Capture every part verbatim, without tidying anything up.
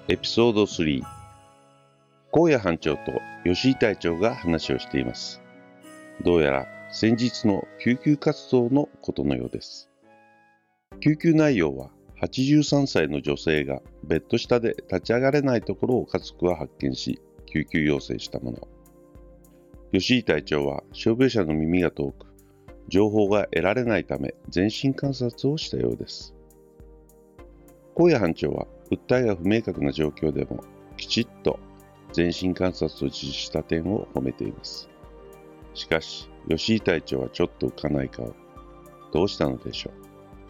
エピソードスリー、高野班長と吉井隊長が話をしています。どうやら先日の救急活動のことのようです。救急内容ははちじゅうさんさいの女性がベッド下で立ち上がれないところを家族は発見し救急要請したもの。吉井隊長は傷病者の耳が遠く情報が得られないため全身観察をしたようです。高野班長は訴えが不明確な状況でもきちっと全身観察を実施した点を褒めています。しかし吉井隊長はちょっと浮かない顔。どうしたのでしょう。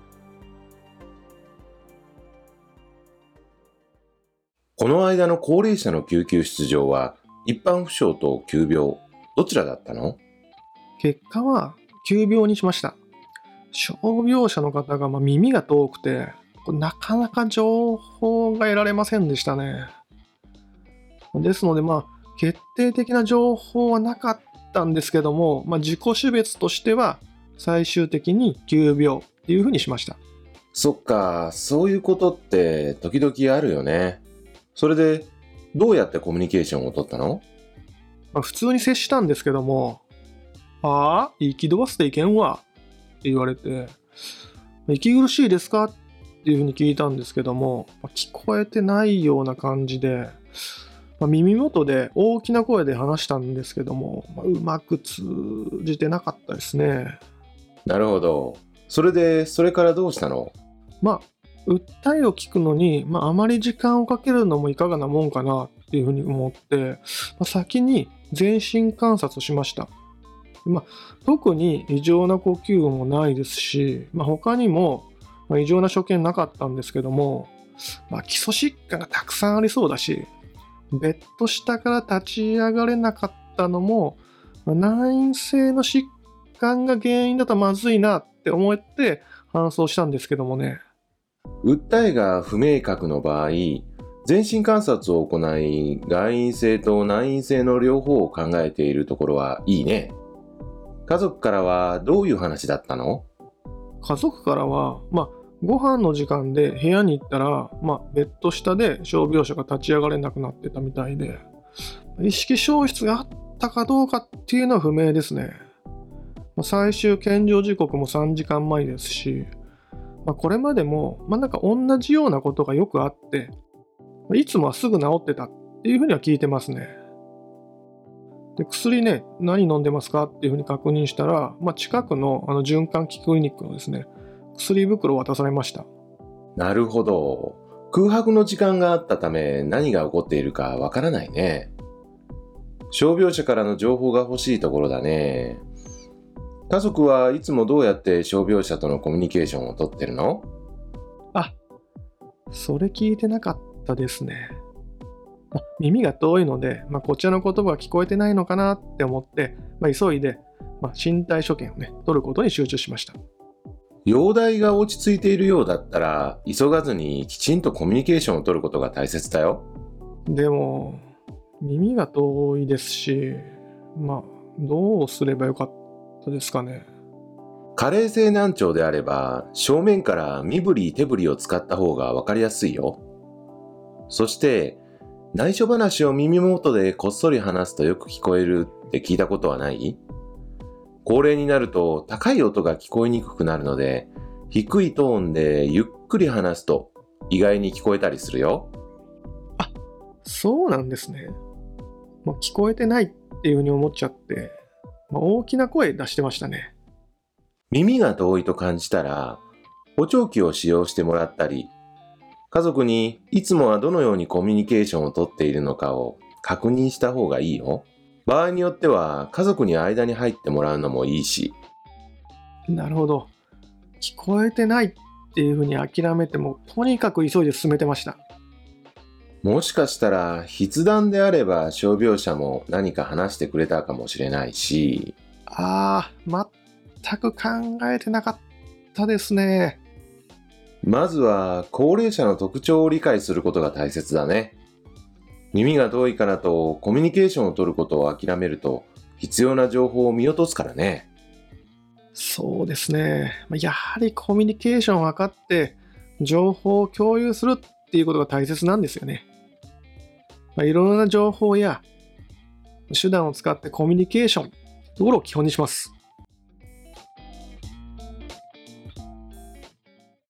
この間の高齢者の救急出場は一般負傷と急病どちらだったの？ 結果は急病にしました。傷病者の方がまあ耳が遠くてなかなか情報が得られませんでしたね。ですのでまあ決定的な情報はなかったんですけども、まあ、自己種別としては最終的に急病っていうふうにしました。 そっか、そういうことって時々あるよね。それでどうやってコミュニケーションを取ったの？ まあ、普通に接したんですけども、ああ、息飛ばしていけんわって言われて、息苦しいですかっていうふうに聞いたんですけども、まあ、聞こえてないような感じで、まあ、耳元で大きな声で話したんですけども、まあ、うまく通じてなかったですね。 なるほど。それでそれからどうしたの？ まあ訴えを聞くのに、まあ、あまり時間をかけるのもいかがなもんかなっていうふうに思って、まあ、先に全身観察しました。まあ、特に異常な呼吸音もないですし、まあ、他にも異常な所見なかったんですけども、まあ、基礎疾患がたくさんありそうだし、ベッド下から立ち上がれなかったのも、まあ、内因性の疾患が原因だとまずいなって思って搬送したんですけどもね。 訴えが不明確の場合、全身観察を行い、外因性と内因性の両方を考えているところはいいね。家族からはどういう話だったの？ 家族からは、まあ、ご飯の時間で部屋に行ったら、まあ、ベッド下で傷病者が立ち上がれなくなってたみたいで、意識消失があったかどうかっていうのは不明ですね。まあ、最終献上時刻もさんじかんまえですし、まあ、これまでも、まあ、なんか同じようなことがよくあって、いつもはすぐ治ってたっていうふうには聞いてますね。で、薬ね、何飲んでますかっていうふうに確認したら、まあ、近くのあの循環器クリニックのですね、薬袋を渡されました。 なるほど。空白の時間があったため何が起こっているかわからないね。傷病者からの情報が欲しいところだね。家族はいつもどうやって傷病者とのコミュニケーションをとってるの？ あ、それ聞いてなかったですね。まあ、耳が遠いので、まあ、こちらの言葉が聞こえてないのかなって思って、まあ、急いで、まあ、身体所見をね、取ることに集中しました。 容体が落ち着いているようだったら、急がずにきちんとコミュニケーションを取ることが大切だよ。 でも、耳が遠いですし、まあ、どうすればよかったですかね。 加齢性難聴であれば、正面から身振り手振りを使った方がわかりやすいよ。そして、内緒話を耳元でこっそり話すとよく聞こえるって聞いたことはない？高齢になると高い音が聞こえにくくなるので、低いトーンでゆっくり話すと意外に聞こえたりするよ。 あ、そうなんですね。もう聞こえてないっていうふうに思っちゃって、まあ、大きな声出してましたね。 耳が遠いと感じたら、補聴器を使用してもらったり、家族にいつもはどのようにコミュニケーションをとっているのかを確認した方がいいよ。場合によっては家族に間に入ってもらうのもいいし。 なるほど。聞こえてないっていうふうに諦めても、とにかく急いで進めてました。 もしかしたら筆談であれば傷病者も何か話してくれたかもしれないし。 ああ、全く考えてなかったですね。 まずは高齢者の特徴を理解することが大切だね。耳が遠いからとコミュニケーションを取ることを諦めると必要な情報を見落とすからね。 そうですね。やはりコミュニケーションを分かって情報を共有するっていうことが大切なんですよね。 まあ、いろいろな情報や手段を使ってコミュニケーションところを基本にします。